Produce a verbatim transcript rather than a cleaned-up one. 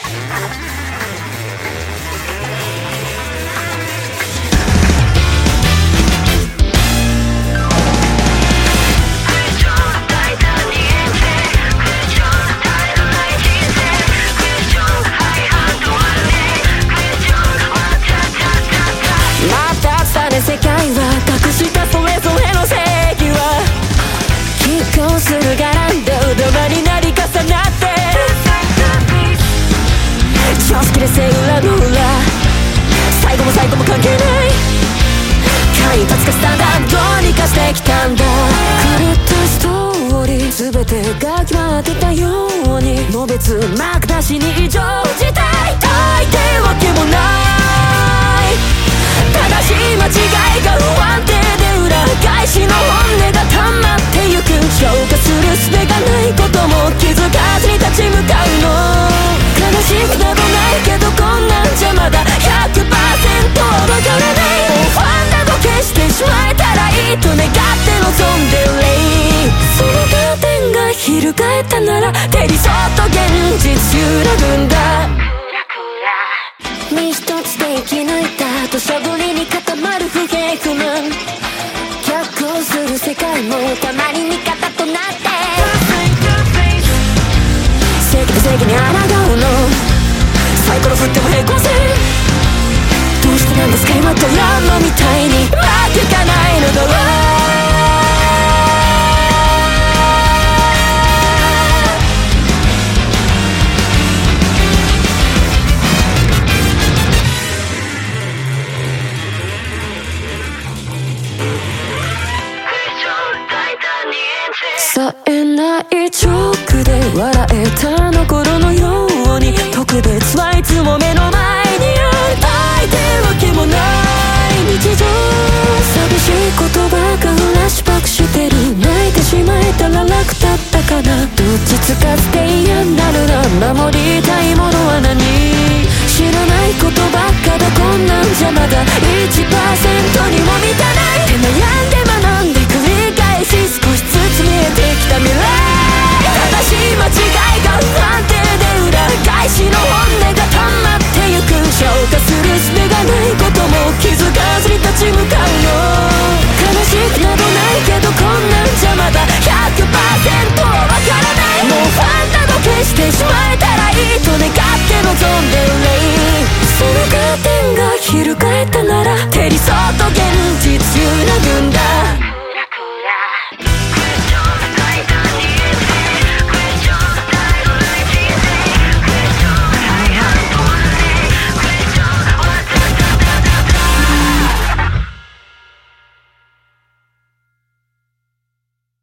世界は隠したそれぞれの正義は拮抗するがらんでダマになり重なって常識でせ裏の裏最後も最後も関係ない間一髪かスタンダードにかしてきたんだ狂ったストーリー全てが決まってたようにのべつ幕なしに異常事態大抵わけもない正しい間違いが不安定で裏返しの本音が溜まってゆく消化する術がないことも気づかずに立ち向かうの悲しくなどないけどこんなんじゃまだ ひゃくパーセント わからないもうファンなど消してしまえたらいいと願って望んでるそのカーテンが翻ったなら手にそっと現実揺らぐんだ身一つで生き抜いた土砂降りに固まる不平不満逆行する世界もたまに味方となって正義と正義に抗うのサイコロ振っても平行線どうしてなんですか今ドラマみたいにうまくいかないのだろう冴えないジョークで笑えたあの頃のように特別はいつも目の前にある相手わけもない日常寂しい言葉がフラッシュバックしてる泣いてしまえたら楽だったかなどっちつかずで嫌になるな守り